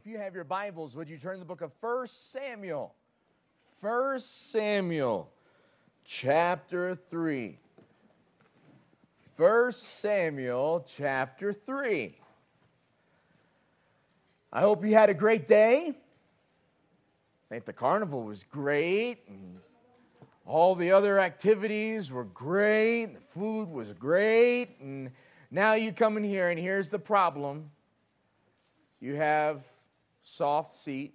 you have your Bibles, would you turn to the book of 1 Samuel? 1 Samuel, chapter 3. 1 Samuel, chapter 3. I hope you had a great day. I think the carnival was great, and all the other activities were great, and the food was great, and now you come in here, and here's the problem. You have soft seats.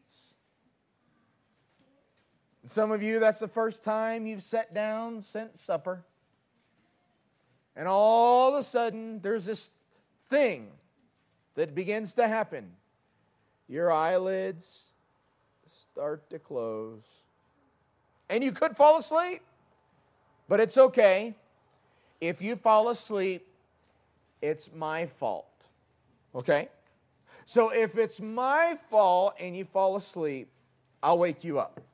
And some of you, that's the first time you've sat down since supper. And all of a sudden, there's this thing that begins to happen. Your eyelids start to close. And you could fall asleep. But it's okay. If you fall asleep, it's my fault. Okay? So if it's my fault and you fall asleep, I'll wake you up.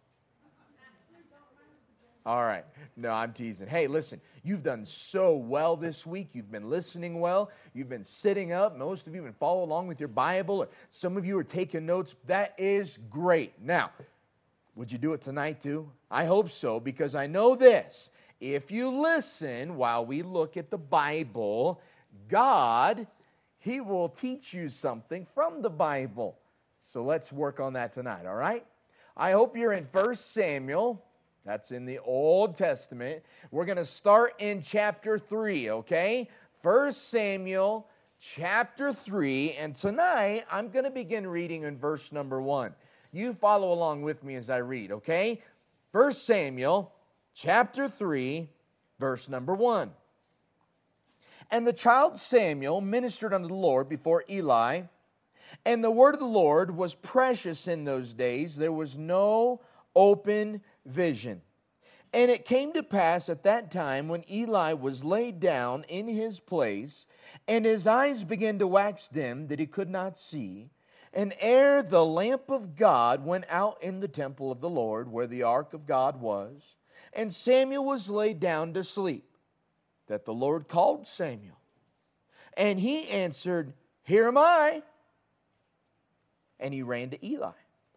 All right. No, I'm teasing. Hey, listen, you've done so well this week. You've been listening well. You've been sitting up. Most of you have been following along with your Bible. Some of you are taking notes. That is great. Now, would you do it tonight too? I hope so, because I know this. If you listen while we look at the Bible, God, He will teach you something from the Bible. So let's work on that tonight, all right? I hope you're in 1 Samuel. That's in the Old Testament. We're going to start in chapter 3, okay? 1 Samuel, chapter 3. And tonight, I'm going to begin reading in verse number 1. You follow along with me as I read, okay? 1 Samuel, chapter 3, verse number 1. And the child Samuel ministered unto the Lord before Eli, and the word of the Lord was precious in those days. There was no open vision. And it came to pass at that time, when Eli was laid down in his place, and his eyes began to wax dim, that he could not see, and ere the lamp of God went out in the temple of the Lord, where the ark of God was, and Samuel was laid down to sleep, that the Lord called Samuel. And he answered, Here am I. And he ran to Eli.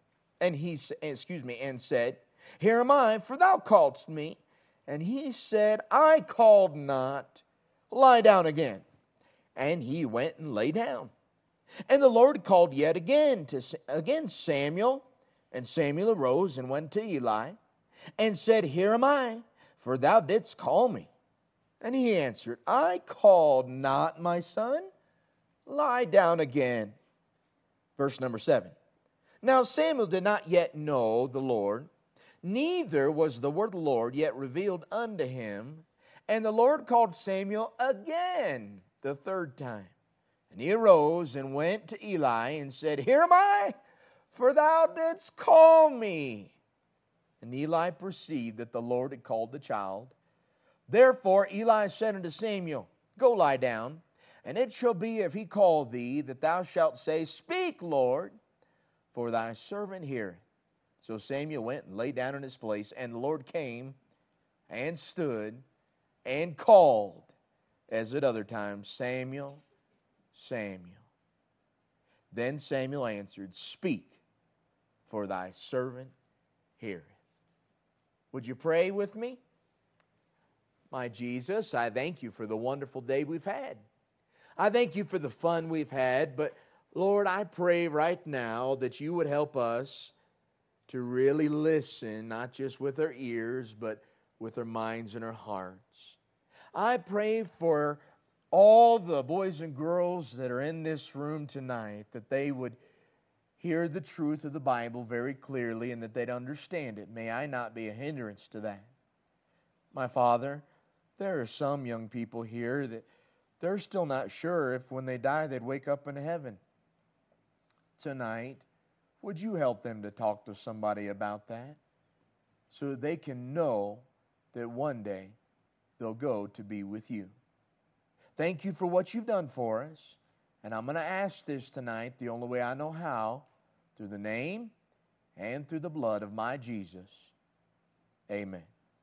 And said, Here am I, for thou calledst me. And he said, I called not. Lie down again. And he went and lay down. And the Lord called yet again Samuel. And Samuel arose and went to Eli, and said, Here am I, for thou didst call me. And he answered, I called not, my son. Lie down again. Verse number 7. Now Samuel did not yet know the Lord, neither was the word of the Lord yet revealed unto him. And the Lord called Samuel again the third time. And he arose and went to Eli and said, Here am I, for thou didst call me. And Eli perceived that the Lord had called the child. Therefore Eli said unto Samuel, Go lie down, and it shall be, if he call thee, that thou shalt say, Speak, Lord, for thy servant heareth. So Samuel went and lay down in his place, and the Lord came and stood and called, as at other times, Samuel, Samuel. Then Samuel answered, Speak, for thy servant heareth. Would you pray with me? My Jesus, I thank you for the wonderful day we've had. I thank you for the fun we've had, but Lord, I pray right now that you would help us to really listen, not just with our ears, but with our minds and our hearts. I pray for all the boys and girls that are in this room tonight, that they would hear the truth of the Bible very clearly and that they'd understand it. May I not be a hindrance to that. My Father, there are some young people here that they're still not sure if when they die they'd wake up in heaven. Tonight, would you help them to talk to somebody about that so that they can know that one day they'll go to be with you? Thank you for what you've done for us. And I'm going to ask this tonight the only way I know how, through the name and through the blood of my Jesus. Amen.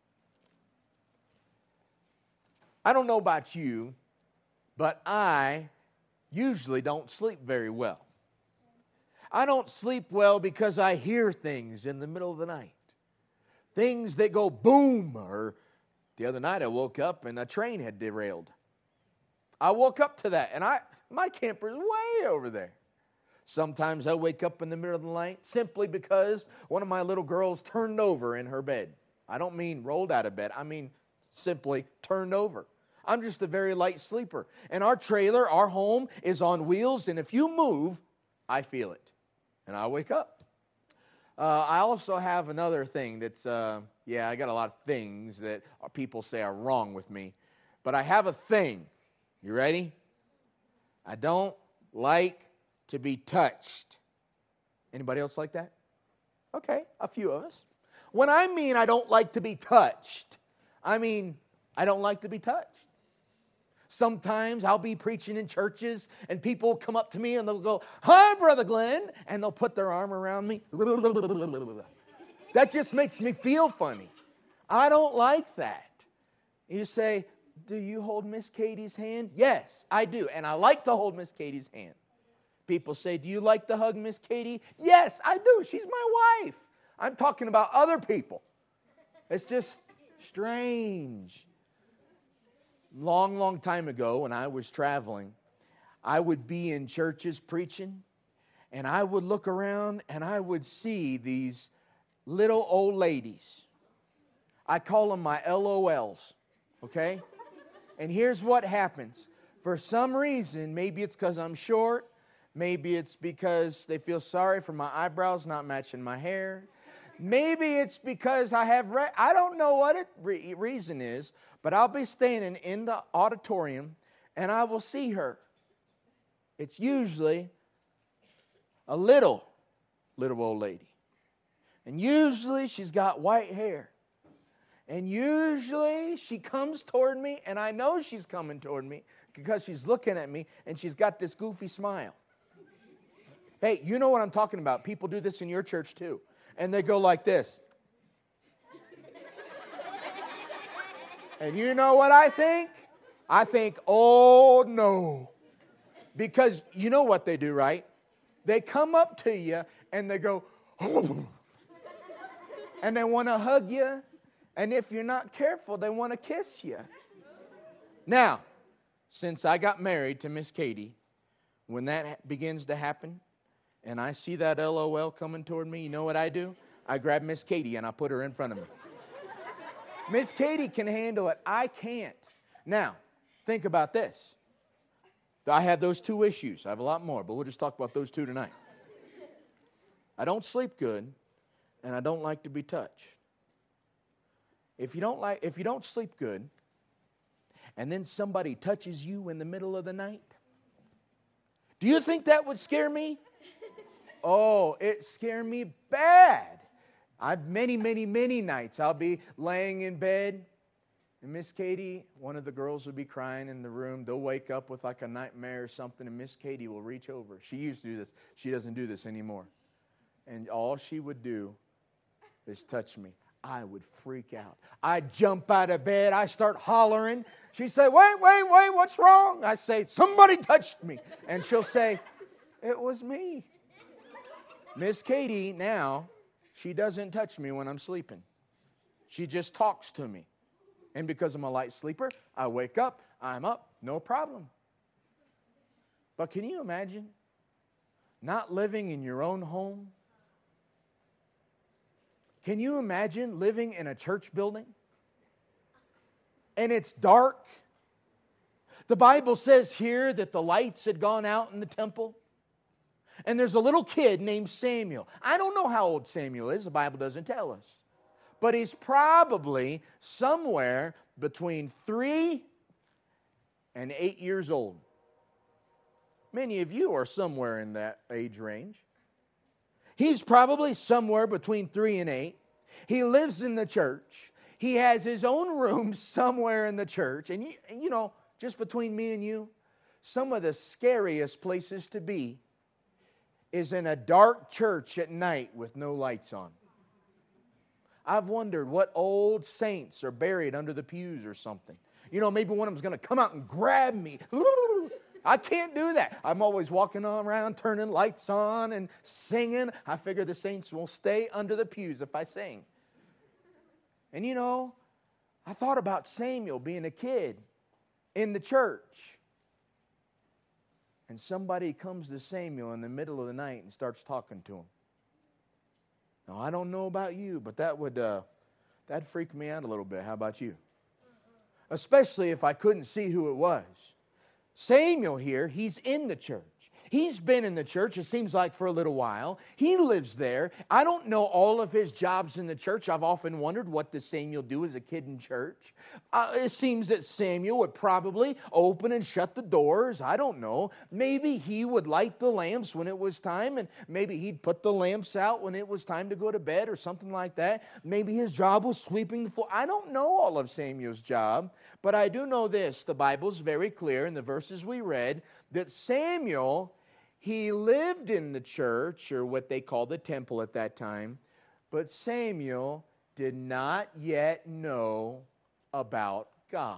I don't know about you, but I usually don't sleep very well. I don't sleep well because I hear things in the middle of the night. Things that go boom. Or the other night I woke up and a train had derailed. I woke up to that, and my camper's way over there. Sometimes I wake up in the middle of the night simply because one of my little girls turned over in her bed. I don't mean rolled out of bed. I mean simply turned over. I'm just a very light sleeper. And our trailer, our home, is on wheels, and if you move, I feel it. And I wake up. I also have another thing that's, I got a lot of things that people say are wrong with me. But I have a thing. You ready? I don't like to be touched. Anybody else like that? Okay, a few of us. When I mean I don't like to be touched, I mean I don't like to be touched. Sometimes I'll be preaching in churches and people will come up to me and they'll go, "Hi, Brother Glenn," and they'll put their arm around me. That just makes me feel funny. I don't like that. You say, "Do you hold Miss Katie's hand?" Yes, I do. And I like to hold Miss Katie's hand. People say, "Do you like to hug Miss Katie?" Yes, I do. She's my wife. I'm talking about other people. It's just strange. Long time ago when I was traveling, I would be in churches preaching, and I would look around and I would see these little old ladies. I call them my LOLs, okay? And here's what happens. For some reason, maybe it's because I'm short, maybe it's because they feel sorry for my eyebrows not matching my hair, maybe it's because I don't know what reason is, but I'll be standing in the auditorium and I will see her. It's usually a little old lady. And usually she's got white hair. And usually she comes toward me, and I know she's coming toward me because she's looking at me and she's got this goofy smile. Hey, you know what I'm talking about. People do this in your church too. And they go like this. And you know what I think? I think, oh no. Because you know what they do, right? They come up to you and they go, oh. And they want to hug you. And if you're not careful, they want to kiss you. Now, since I got married to Miss Katie, when that begins to happen, and I see that LOL coming toward me, you know what I do? I grab Miss Katie and I put her in front of me. Miss Katie can handle it. I can't. Now, think about this. I have those two issues. I have a lot more, but we'll just talk about those two tonight. I don't sleep good, and I don't like to be touched. If you don't sleep good, and then somebody touches you in the middle of the night, do you think that would scare me? Oh, it scared me bad. I've many nights I'll be laying in bed, and Miss Katie, one of the girls will be crying in the room. They'll wake up with like a nightmare or something, and Miss Katie will reach over. She used to do this. She doesn't do this anymore. And all she would do is touch me. I would freak out. I'd jump out of bed. I start hollering. She'd say, wait, what's wrong? I say, somebody touched me. And she'll say, it was me. Miss Katie now, she doesn't touch me when I'm sleeping. She just talks to me. And because I'm a light sleeper, I wake up, I'm up, no problem. But can you imagine not living in your own home? Can you imagine living in a church building? And it's dark. The Bible says here that the lights had gone out in the temple. And there's a little kid named Samuel. I don't know how old Samuel is. The Bible doesn't tell us. But he's probably somewhere between 3 and 8 years old. Many of you are somewhere in that age range. He's probably somewhere between 3 and 8. He lives in the church. He has his own room somewhere in the church. And you know, just between me and you, some of the scariest places to be is in a dark church at night with no lights on. I've wondered what old saints are buried under the pews or something. You know, maybe one of them's going to come out and grab me. I can't do that. I'm always walking around, turning lights on and singing. I figure the saints will stay under the pews if I sing. And you know, I thought about Samuel being a kid in the church. And somebody comes to Samuel in the middle of the night and starts talking to him. Now, I don't know about you, but that'd freak me out a little bit. How about you? Especially if I couldn't see who it was. Samuel here, he's in the church. He's been in the church, it seems like, for a little while. He lives there. I don't know all of his jobs in the church. I've often wondered, what does Samuel do as a kid in church? It seems that Samuel would probably open and shut the doors. I don't know. Maybe he would light the lamps when it was time, and maybe he'd put the lamps out when it was time to go to bed or something like that. Maybe his job was sweeping the floor. I don't know all of Samuel's job, but I do know this. The Bible's very clear in the verses we read that Samuel, he lived in the church, or what they called the temple at that time, but Samuel did not yet know about God.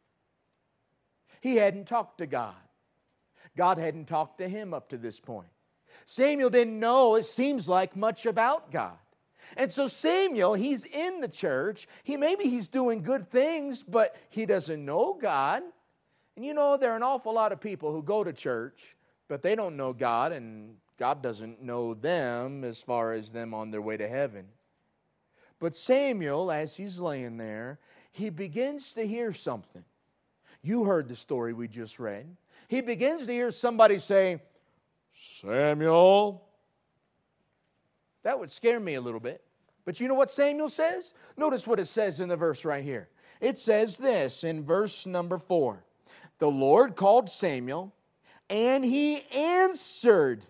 He hadn't talked to God. God hadn't talked to him up to this point. Samuel didn't know, it seems like, much about God. And so Samuel, he's in the church. Maybe he's doing good things, but he doesn't know God. And you know, there are an awful lot of people who go to church, but they don't know God, and God doesn't know them as far as them on their way to heaven. But Samuel, as he's laying there, he begins to hear something. You heard the story we just read. He begins to hear somebody say, "Samuel." That would scare me a little bit. But you know what Samuel says? Notice what it says in the verse right here. It says this in verse number 4. The Lord called Samuel, and he answered.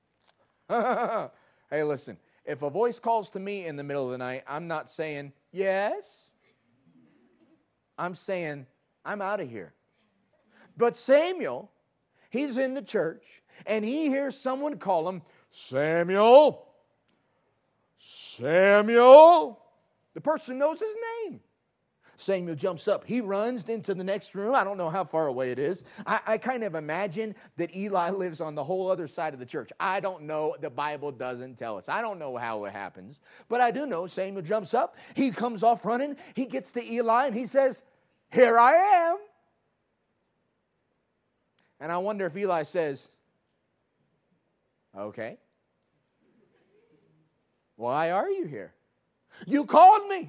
Hey, listen. If a voice calls to me in the middle of the night, I'm not saying, yes. I'm saying, I'm out of here. But Samuel, he's in the church, and he hears someone call him, "Samuel, Samuel." The person knows his name. Samuel jumps up. He runs into the next room. I don't know how far away it is. I kind of imagine that Eli lives on the whole other side of the church. I don't know. The Bible doesn't tell us. I don't know how it happens. But I do know Samuel jumps up. He comes off running. He gets to Eli and he says, "Here I am." And I wonder if Eli says, "Okay. Why are you here? You called me.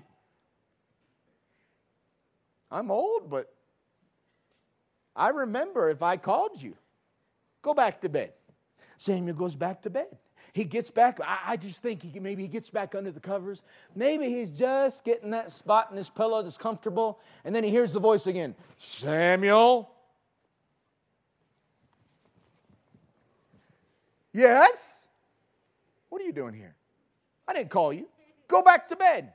I'm old, but I remember if I called you. Go back to bed." Samuel goes back to bed. He gets back. I just think maybe he gets back under the covers. Maybe he's just getting that spot in his pillow that's comfortable. And then he hears the voice again. "Samuel." "Yes? What are you doing here? I didn't call you. Go back to bed."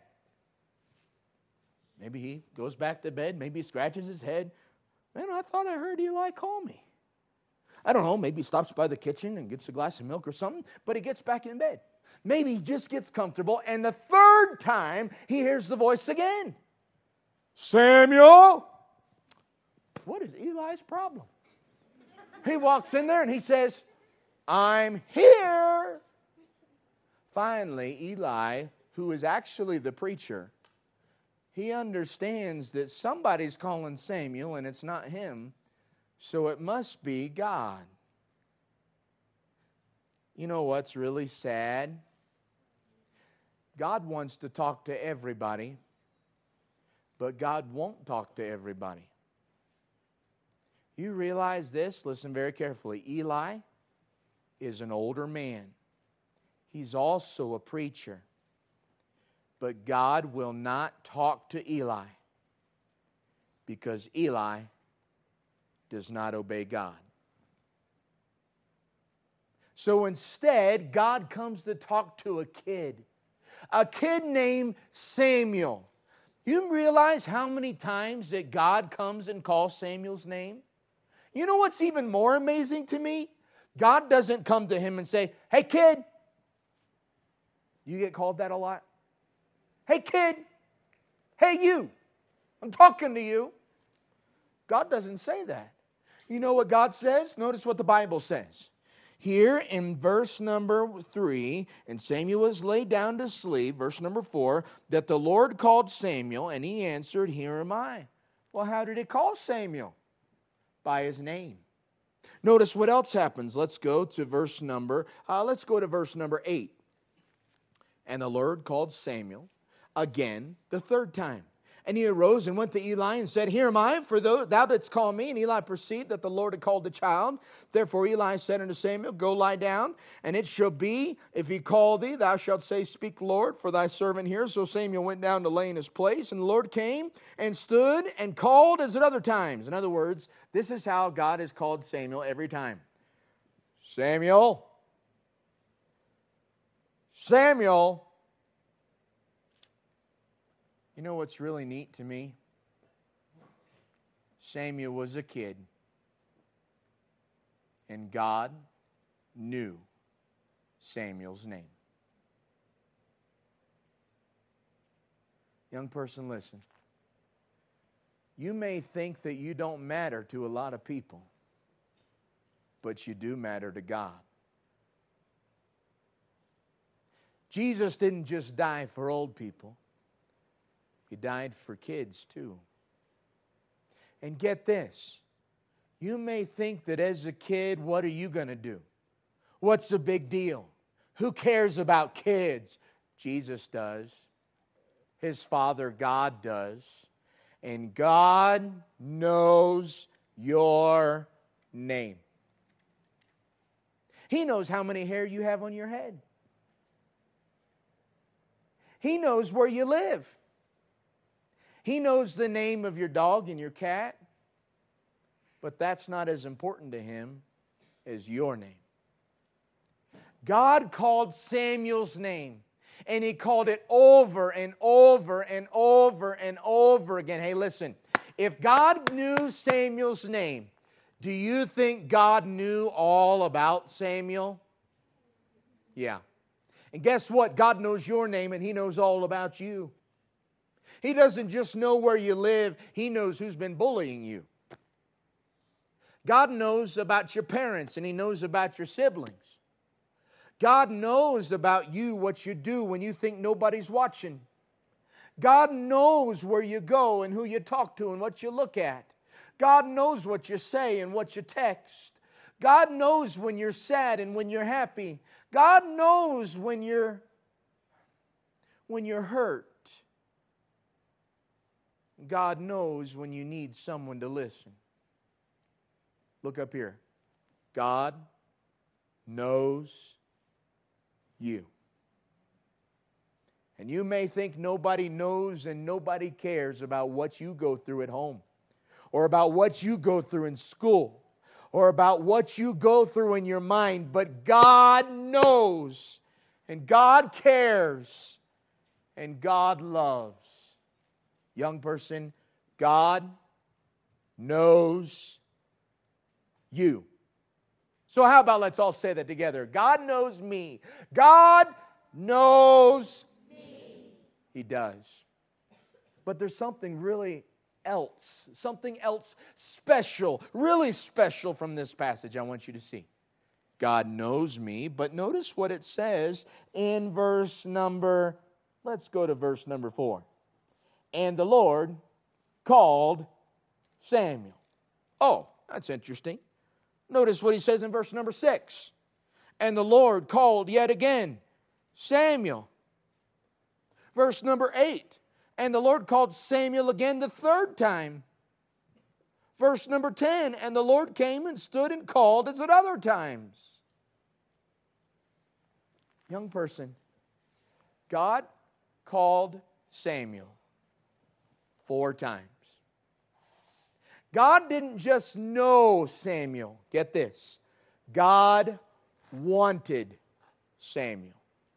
Maybe he goes back to bed. Maybe he scratches his head. "Man, I thought I heard Eli call me." I don't know. Maybe he stops by the kitchen and gets a glass of milk or something. But he gets back in bed. Maybe he just gets comfortable. And the third time, he hears the voice again. "Samuel." What is Eli's problem? He walks in there and he says, "I'm here." Finally, Eli, who is actually the preacher, he understands that somebody's calling Samuel and it's not him, so it must be God. You know what's really sad? God wants to talk to everybody, but God won't talk to everybody. You realize this? Listen very carefully. Eli is an older man. He's also a preacher. But God will not talk to Eli because Eli does not obey God. So instead, God comes to talk to a kid named Samuel. You realize how many times that God comes and calls Samuel's name? You know what's even more amazing to me? God doesn't come to him and say, "Hey, kid." You get called that a lot? "Hey, kid. Hey, you. I'm talking to you." God doesn't say that. You know what God says? Notice what the Bible says. Here in verse number 3, and Samuel was laid down to sleep, verse number 4, that the Lord called Samuel, and he answered, Here am I. Well, how did he call Samuel? By his name. Notice what else happens. Let's go to verse number 8. And the Lord called Samuel again the third time. And he arose and went to Eli and said, Here am I, for thou didst call me. And Eli perceived that the Lord had called the child. Therefore Eli said unto Samuel, Go lie down, and it shall be, if he call thee, thou shalt say, Speak, Lord, for thy servant hears. So Samuel went down to lay in his place, and the Lord came and stood and called as at other times. In other words, this is how God has called Samuel every time. Samuel. Samuel. You know what's really neat to me? Samuel was a kid, and God knew Samuel's name. Young person, listen. You may think that you don't matter to a lot of people, but you do matter to God. Jesus didn't just die for old people. He died for kids too. And get this. You may think that as a kid, what are you going to do? What's the big deal? Who cares about kids? Jesus does. His Father, God, does. And God knows your name. He knows how many hair you have on your head. He knows where you live. He knows the name of your dog and your cat, but that's not as important to Him as your name. God called Samuel's name, and He called it over and over and over and over again. Hey, listen, if God knew Samuel's name, do you think God knew all about Samuel? Yeah. And guess what? God knows your name, and He knows all about you. He doesn't just know where you live. He knows who's been bullying you. God knows about your parents, and He knows about your siblings. God knows about you, what you do when you think nobody's watching. God knows where you go and who you talk to and what you look at. God knows what you say and what you text. God knows when you're sad and when you're happy. God knows when you're hurt. God knows when you need someone to listen. Look up here. God knows you. And you may think nobody knows and nobody cares about what you go through at home, or about what you go through in school, or about what you go through in your mind, but God knows, and God cares, and God loves. Young person, God knows you. So how about let's all say that together? God knows me. God knows me. He does. But there's something else special, really special from this passage I want you to see. God knows me, but notice what it says in let's go to verse number 4. And the Lord called Samuel. Oh, that's interesting. Notice what He says in verse number 6. And the Lord called yet again Samuel. Verse number 8. And the Lord called Samuel again the third time. Verse number 10. And the Lord came and stood and called as at other times. Young person, God called Samuel 4 times. God didn't just know Samuel. Get this. God wanted Samuel.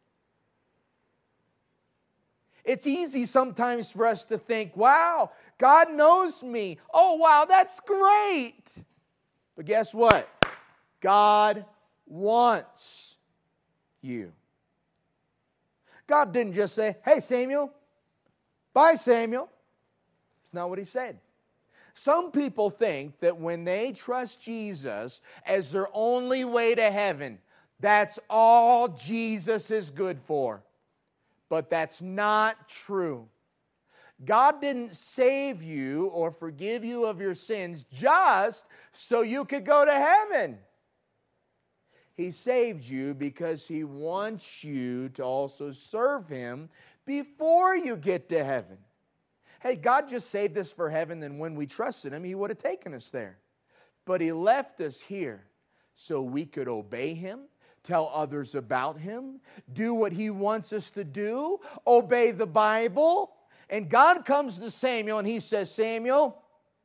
It's easy sometimes for us to think, wow, God knows me. Oh, wow, that's great. But guess what? God wants you. God didn't just say, hey, Samuel. Bye, Samuel. That's not what He said. Some people think that when they trust Jesus as their only way to heaven, that's all Jesus is good for. But that's not true. God didn't save you or forgive you of your sins just so you could go to heaven. He saved you because He wants you to also serve Him before you get to heaven. Hey, God just saved us for heaven, and when we trusted Him, He would have taken us there. But He left us here so we could obey Him, tell others about Him, do what He wants us to do, obey the Bible. And God comes to Samuel and He says, Samuel.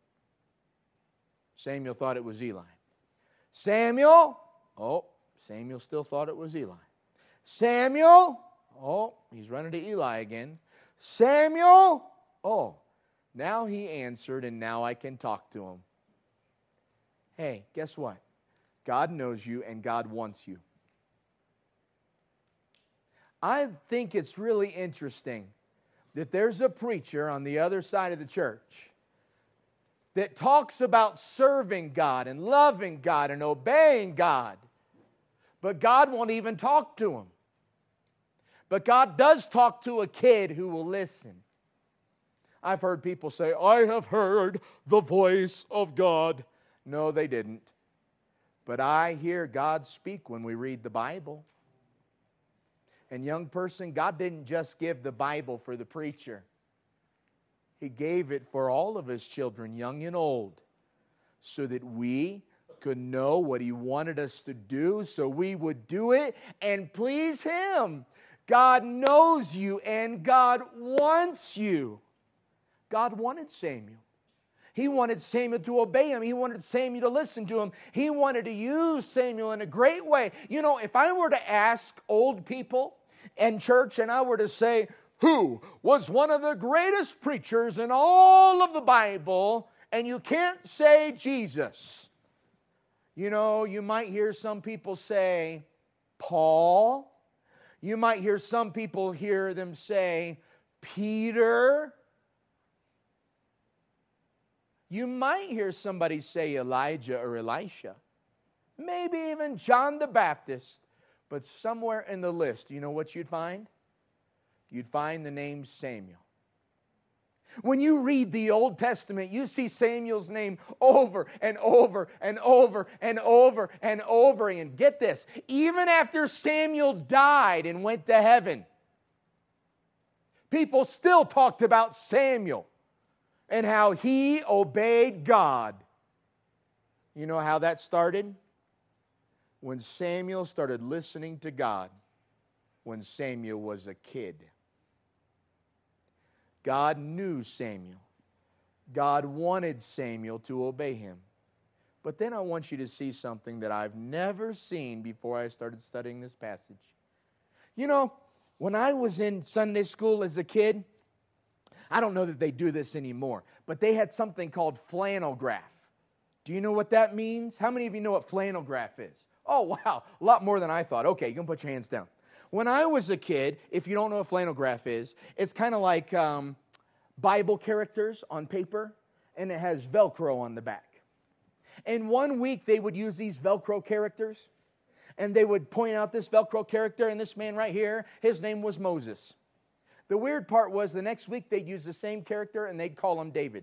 Samuel thought it was Eli. Samuel. Oh, Samuel still thought it was Eli. Samuel. Oh, he's running to Eli again. Samuel. Oh, now he answered and now I can talk to him. Hey, guess what? God knows you and God wants you. I think it's really interesting that there's a preacher on the other side of the church that talks about serving God and loving God and obeying God. But God won't even talk to him. But God does talk to a kid who will listen. I've heard people say, I have heard the voice of God. No, they didn't. But I hear God speak when we read the Bible. And young person, God didn't just give the Bible for the preacher. He gave it for all of His children, young and old, so that we could know what He wanted us to do, so we would do it and please Him. God knows you and God wants you. God wanted Samuel. He wanted Samuel to obey Him. He wanted Samuel to listen to Him. He wanted to use Samuel in a great way. You know, if I were to ask old people in church and I were to say, who was one of the greatest preachers in all of the Bible, and you can't say Jesus. You know, you might hear some people say Paul. You might hear some people hear them say Peter. You might hear somebody say Elijah or Elisha. Maybe even John the Baptist. But somewhere in the list, you know what you'd find? You'd find the name Samuel. When you read the Old Testament, you see Samuel's name over and over and over and over and over again. Get this, even after Samuel died and went to heaven, people still talked about Samuel and how he obeyed God. You know how that started? When Samuel started listening to God when Samuel was a kid. God knew Samuel. God wanted Samuel to obey Him. But then I want you to see something that I've never seen before I started studying this passage. You know, when I was in Sunday school as a kid, I don't know that they do this anymore, but they had something called flannel graph. Do you know what that means? How many of you know what flannel graph is? Oh, wow, a lot more than I thought. Okay, you can put your hands down. When I was a kid, if you don't know what flannel graph is, it's kind of like Bible characters on paper, and it has Velcro on the back. And 1 week they would use these Velcro characters, and they would point out this Velcro character, and this man right here, his name was Moses. The weird part was the next week they'd use the same character, and they'd call him David.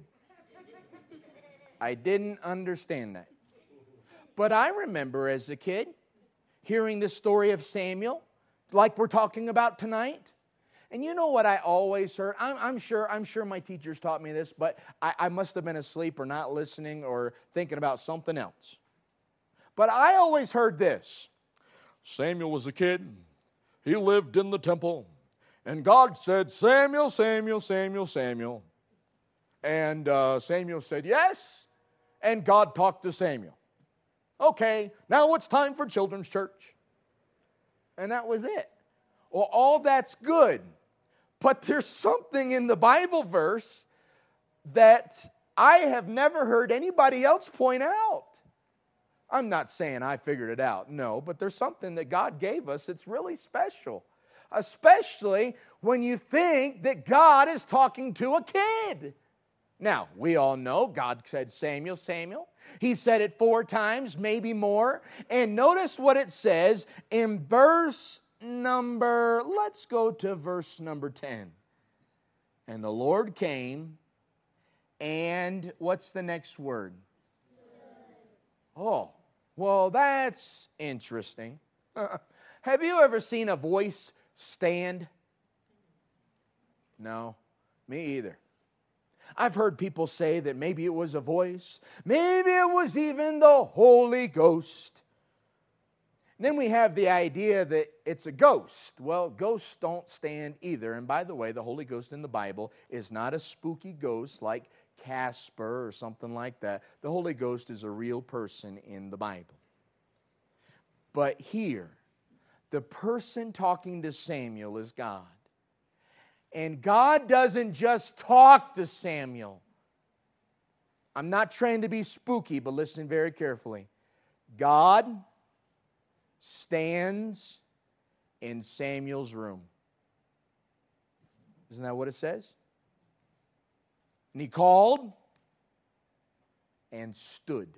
I didn't understand that. But I remember as a kid hearing the story of Samuel, like we're talking about tonight. And you know what I always heard? I'm sure my teachers taught me this, but I must have been asleep or not listening or thinking about something else. But I always heard this. Samuel was a kid. He lived in the temple. And God said, Samuel, Samuel, Samuel, Samuel. And Samuel said, yes. And God talked to Samuel. Okay, now it's time for children's church. And that was it. Well, all that's good. But there's something in the Bible verse that I have never heard anybody else point out. I'm not saying I figured it out, no, but there's something that God gave us that's really special. Especially when you think that God is talking to a kid. Now, we all know God said, Samuel, Samuel. He said it 4 times, maybe more. And notice what it says in let's go to verse number 10. And the Lord came, and what's the next word? Oh, well, that's interesting. Have you ever seen a voice stand? No, me either. I've heard people say that maybe it was a voice. Maybe it was even the Holy Ghost. Then we have the idea that it's a ghost. Well, ghosts don't stand either. And by the way, the Holy Ghost in the Bible is not a spooky ghost like Casper or something like that. The Holy Ghost is a real person in the Bible. But here, the person talking to Samuel is God. And God doesn't just talk to Samuel. I'm not trying to be spooky, but listen very carefully. God stands in Samuel's room. Isn't that what it says? And he called and stood.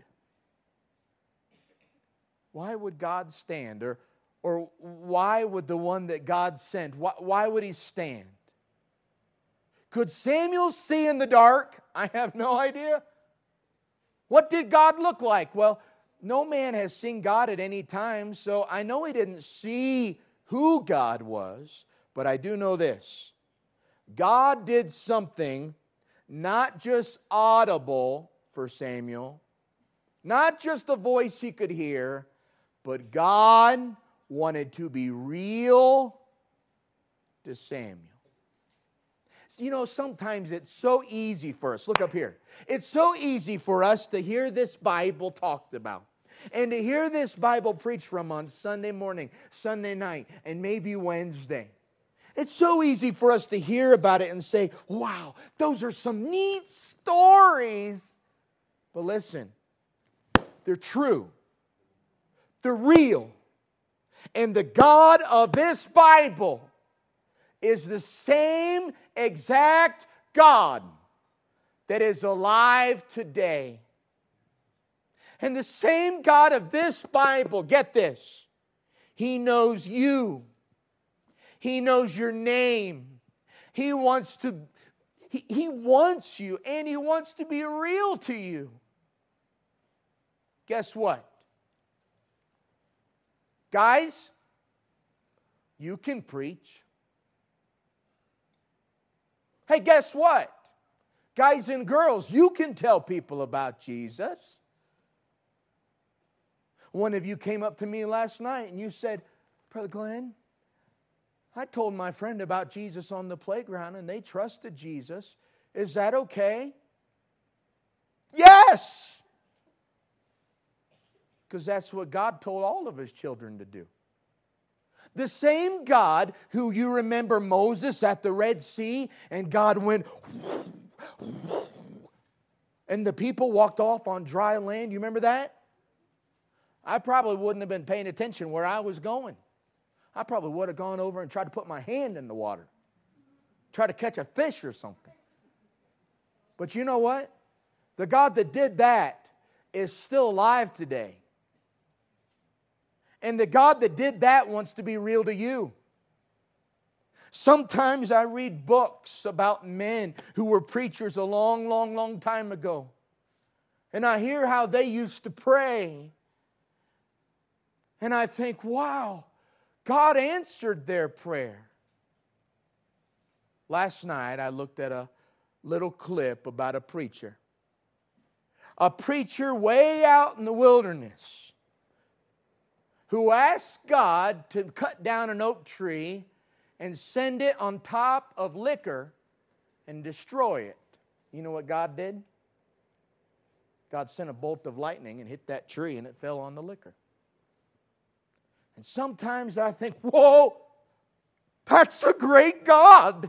Why would God stand? Or why would the one that God sent, why would he stand? Could Samuel see in the dark? I have no idea. What did God look like? Well, no man has seen God at any time, so I know he didn't see who God was, but I do know this. God did something not just audible for Samuel, not just a voice he could hear, but God wanted to be real to Samuel. You know, sometimes it's so easy for us. Look up here. It's so easy for us to hear this Bible talked about. And to hear this Bible preached from on Sunday morning, Sunday night, and maybe Wednesday. It's so easy for us to hear about it and say, wow, those are some neat stories. But listen, they're true. They're real. And the God of this Bible is the same exact God that is alive today. And the same God of this Bible, get this, He knows you. He knows your name. He wants you, and He wants to be real to you. Guess what? Guys, you can preach. Hey, guess what? Guys and girls, you can tell people about Jesus. One of you came up to me last night and you said, Brother Glenn, I told my friend about Jesus on the playground and they trusted Jesus. Is that okay? Yes! Because that's what God told all of His children to do. The same God who you remember Moses at the Red Sea and God went and the people walked off on dry land. You remember that? I probably wouldn't have been paying attention where I was going. I probably would have gone over and tried to put my hand in the water. Try to catch a fish or something. But you know what? The God that did that is still alive today. And the God that did that wants to be real to you. Sometimes I read books about men who were preachers a long, long, long time ago. And I hear how they used to pray. And I think, wow, God answered their prayer. Last night I looked at a little clip about a preacher. A preacher way out in the wilderness who asked God to cut down an oak tree and send it on top of liquor and destroy it. You know what God did? God sent a bolt of lightning and hit that tree and it fell on the liquor. And sometimes I think, whoa, that's a great God.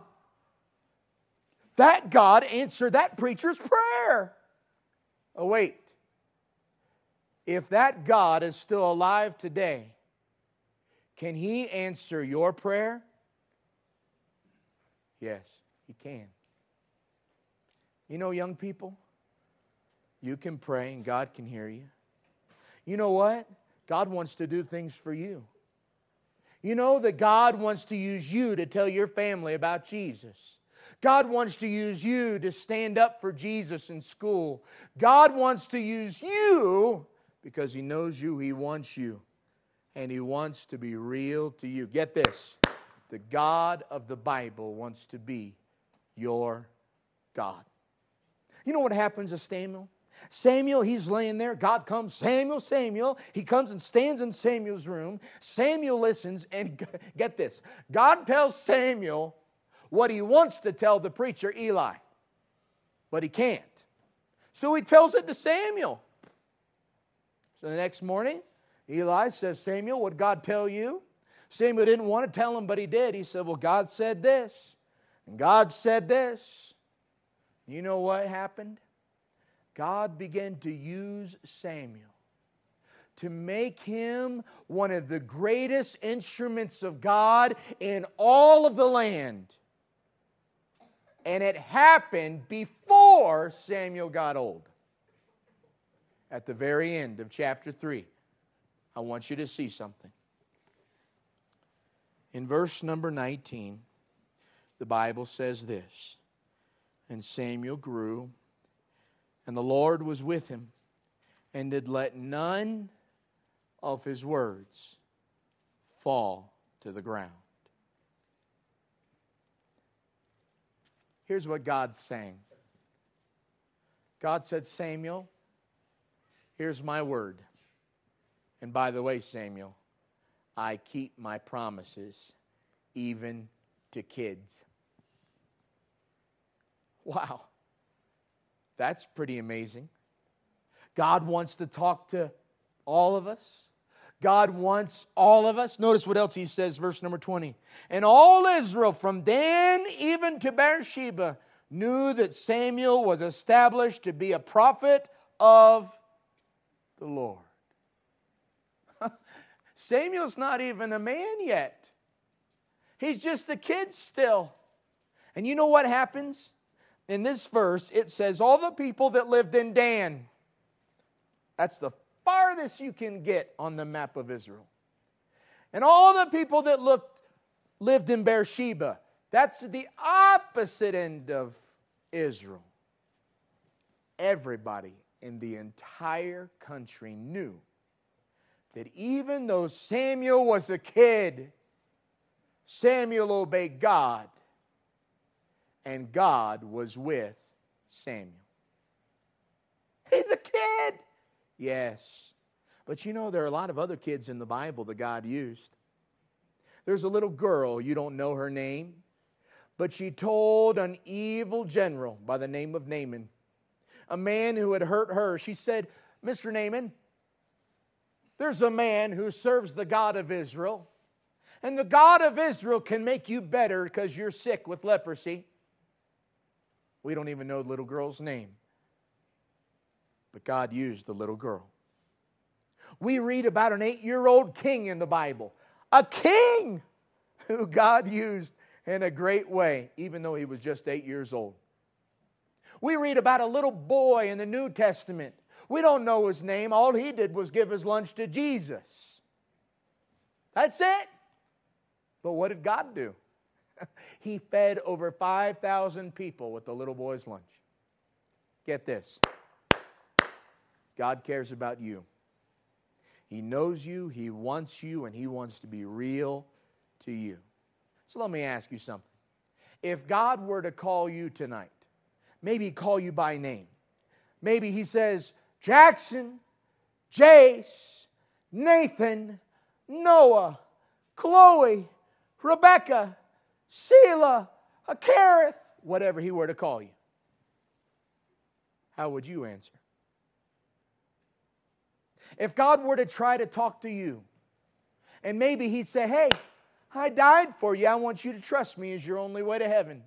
That God answered that preacher's prayer. Oh, wait. If that God is still alive today, can He answer your prayer? Yes, He can. You know, young people, you can pray and God can hear you. You know what? God wants to do things for you. You know that God wants to use you to tell your family about Jesus. God wants to use you to stand up for Jesus in school. God wants to use you because He knows you, He wants you. And He wants to be real to you. Get this. The God of the Bible wants to be your God. You know what happens to Samuel? Samuel, he's laying there. God comes, Samuel, Samuel. He comes and stands in Samuel's room. Samuel listens, and get this. God tells Samuel what He wants to tell the preacher, Eli. But He can't. So He tells it to Samuel. So the next morning, Eli says, Samuel, what did God tell you? Samuel didn't want to tell him, but he did. He said, well, God said this. And God said this. You know what happened? God began to use Samuel to make him one of the greatest instruments of God in all of the land. And it happened before Samuel got old. At the very end of chapter 3, I want you to see something. In verse number 19, the Bible says this, and Samuel grew, and the Lord was with him, and did let none of his words fall to the ground. Here's what God's saying. God said, Samuel, here's my word. And by the way, Samuel, I keep my promises even to kids. Wow. That's pretty amazing. God wants to talk to all of us. God wants all of us. Notice what else He says, verse number 20. And all Israel from Dan even to Beersheba knew that Samuel was established to be a prophet of the Lord. Samuel's not even a man yet. He's just a kid still. And you know what happens? In this verse, it says, all the people that lived in Dan. That's the farthest you can get on the map of Israel. And all the people that lived in Beersheba. That's the opposite end of Israel. Everybody in the entire country knew that even though Samuel was a kid, Samuel obeyed God, and God was with Samuel. He's a kid. Yes. But you know, there are a lot of other kids in the Bible that God used. There's a little girl, you don't know her name, but she told an evil general by the name of Naaman, a man who had hurt her. She said, Mr. Naaman, there's a man who serves the God of Israel, and the God of Israel can make you better because you're sick with leprosy. We don't even know the little girl's name. But God used the little girl. We read about an 8-year-old king in the Bible. A king who God used in a great way, even though he was just 8 years old. We read about a little boy in the New Testament. We don't know his name. All he did was give his lunch to Jesus. That's it. But what did God do? He fed over 5,000 people with the little boy's lunch. Get this. God cares about you. He knows you, He wants you, and He wants to be real to you. So let me ask you something. If God were to call you tonight, maybe call you by name. Maybe He says, Jackson, Jace, Nathan, Noah, Chloe, Rebecca, Sheila, Kareth, whatever He were to call you. How would you answer? If God were to try to talk to you, and maybe He'd say, hey, I died for you. I want you to trust me as your only way to heaven.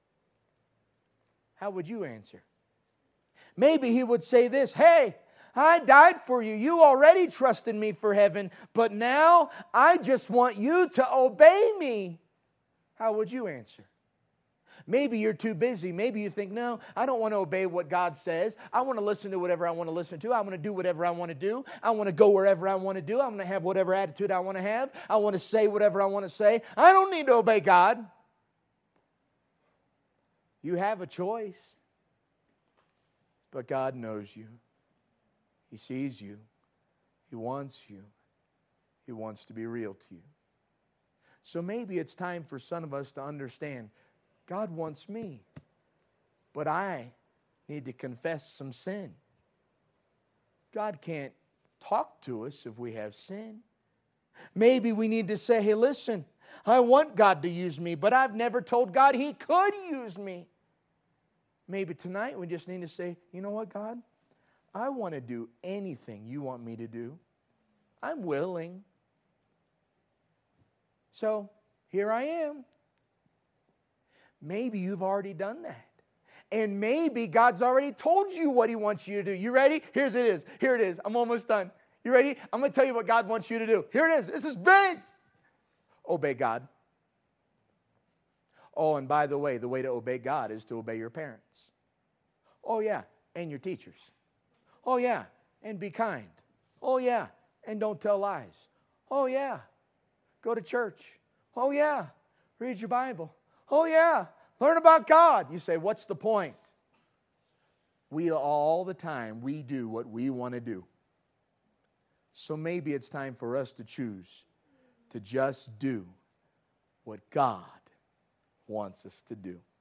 How would you answer? Maybe He would say this, hey, I died for you. You already trusted me for heaven, but now I just want you to obey me. How would you answer? Maybe you're too busy. Maybe you think, no, I don't want to obey what God says. I want to listen to whatever I want to listen to. I want to do whatever I want to do. I want to go wherever I want to do. I want to have whatever attitude I want to have. I want to say whatever I want to say. I don't need to obey God. You have a choice. But God knows you. He sees you. He wants you. He wants to be real to you. So maybe it's time for some of us to understand, God wants me, but I need to confess some sin. God can't talk to us if we have sin. Maybe we need to say, hey, listen, I want God to use me, but I've never told God He could use me. Maybe tonight we just need to say, you know what, God? I want to do anything you want me to do. I'm willing. So, here I am. Maybe you've already done that. And maybe God's already told you what He wants you to do. You ready? Here it is. Here it is. I'm almost done. You ready? I'm going to tell you what God wants you to do. Here it is. This is big. Obey God. Oh, and by the way to obey God is to obey your parents. Oh, yeah, and your teachers. Oh, yeah, and be kind. Oh, yeah, and don't tell lies. Oh, yeah, go to church. Oh, yeah, read your Bible. Oh, yeah, learn about God. You say, what's the point? All the time, we do what we want to do. So maybe it's time for us to choose to just do what God wants us to do.